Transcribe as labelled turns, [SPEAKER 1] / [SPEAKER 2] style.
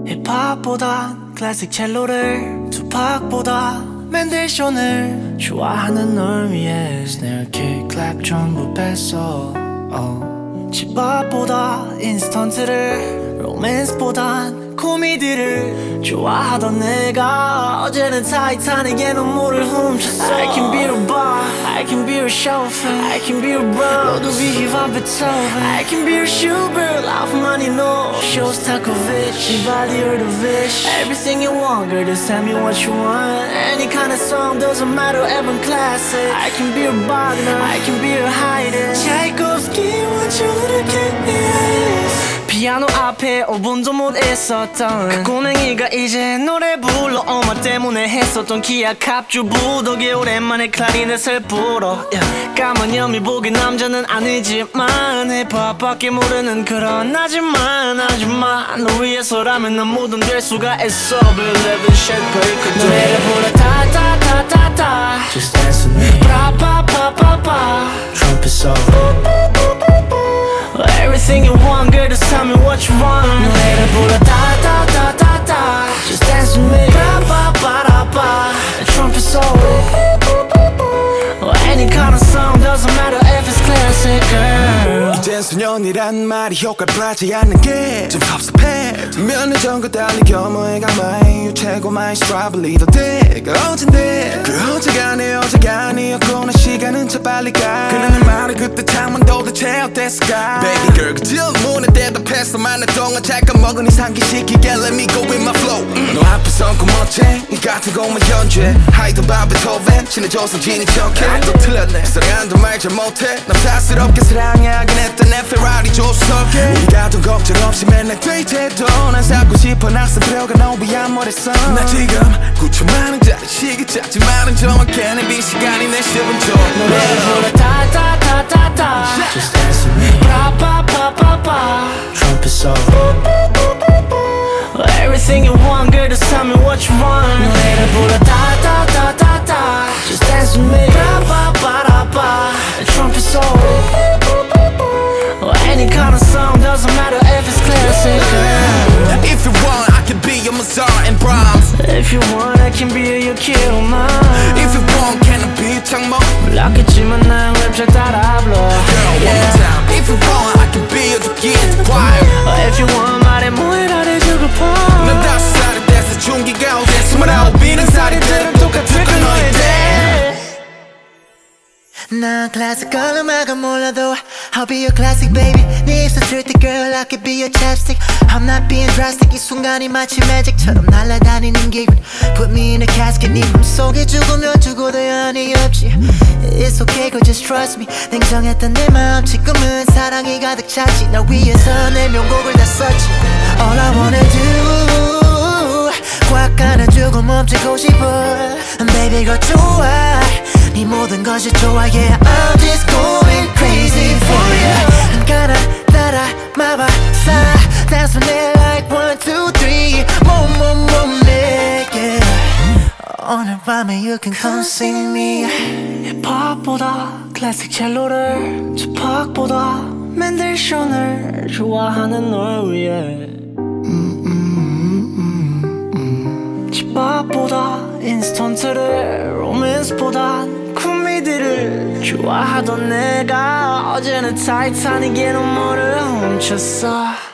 [SPEAKER 1] 힙합보단 클래식 첼로를, 투팍보다 맨델션을 좋아하는 널 위해 스네어 킥 클랩 전부 뺐어. 집밥보다 인스턴트를, 로맨스보단 코미디를 좋아하던 내가 어제는 타이타닉의 눈물을 훔쳤어. I can be a bar, I can be a chauffeur, I can be a bro, 너도 위기한 Beethoven. I can be a Schubert, 라프만이 너 Shostakovich, Vivaldi or the Vish. Everything you want, girl, just tell me what you want. Any kind of song, doesn't matter, even classic. I can be a Wagner, I can be a Haydn, Tchaikovsky, what you wanna get me. 피아노 앞에 5분도 못 있었던 그 꼬맹이가 이제 노래 불러. 엄마 때문에 했었던 기아 갑주부 덕에 오랜만에 클라리넷을 불어. 까만 연미 보기 남자는 아니지만 힙합밖에 모르는 그런 하지만 너 위해서라면 난 뭐든 될 수가 있어. Believe in shit breaker 노래를 불러 타타타타타 Just dance with me 파파파파파 Trumpet solo Everything you want, girl, just tell me what you want. 노래를 불러 타타타타타 Just dance with me pa-pa-pa-da-pa Trumpet solo Any kind of song, doesn't matter if it's classic, girl.
[SPEAKER 2] 이젠 소년이란 말이 효과를 발하지 않는 게 좀 섭섭해. 몇 년 전과 달리 겸허해가 my 유채고 my strawberry 더 대가 어젠데 그 어제가 내 어제가 아니었고 나 시간은 참 빨리 가. 그러는 말을 그때 창문 도대체 어땠을까. Baby girl 그 질문에 대답했어. 많은 동안 잠깐 먹은 이상 기시키게 Let me go with my flow. 너 앞에선 고멋쟁 이 같은 것만 연주해. 하이든 바 베토벤 친해져서 지니 척해. 또 틀렸네 사랑한다 말 잘 못해. 남사스럽게 사랑하긴 했던 내 페라리 조수석에 네가 돈 걱정 없이 맨날 데이트해도 난 살고 싶어. 낯선 벽에 너 위한 머릿속. 나 지금 9천만 원짜리 시계 찾지만은 정확해 내 비시간이 내 10분
[SPEAKER 1] 노래를 불러 타타타타타 Just dance with me 파파파파파 Trumpet solo Everything you want, girl, just tell me what you want. 노래를 불러 타타타타타 Just dance with me 파파파파파 Trumpet solo Any kind of song, doesn't matter if it's classic, girl.
[SPEAKER 2] If you want, I can be your Mozart and Brahms.
[SPEAKER 1] If you want, I can be your Kilman.
[SPEAKER 2] If you want, can I be your 창모?
[SPEAKER 1] 몰랐겠지만 난 랩 잘 따라 불러.
[SPEAKER 2] Girl, one more time. If you want, I can be your Duke choir.
[SPEAKER 1] If you want, 말해 뭐해 잘해주고파.
[SPEAKER 2] 난 5살이 돼서 중기가 오대 29이는 살이들은 똑같을 걸 너희들.
[SPEAKER 3] 난 클래식한 음악은 몰라도 I'll be your classic baby. 네 입술 칠때 girl I could be your chapstick. I'm not being drastic. 이 순간이 마치 매직처럼 날아다니는 기분. Put me in a casket. 네 품속에 죽으면 죽어도 여한이 없지. It's okay girl just trust me. 냉정했던 내 마음 지금은 사랑이 가득 찼지. 날 위해서 내 명곡을 다 썼지. All I wanna do 꽉 안아주고 멈추고 싶어. Baby girl 좋아 네 모든 것이 좋아 yeah I'm just going crazy for you. 가라 따라 마바사 Dance with me like 1, 2, 3 몸 내게 오늘 밤에 you can come see me.
[SPEAKER 1] 힙합보다 클래식 첼로를, 투팍보다 맨델션을 좋아하는 널 위해 집밥보다 인스턴트를, 로맨스보단 코미디를 좋아하던 내가 어제는 타이타닉의 눈물을 훔쳤어.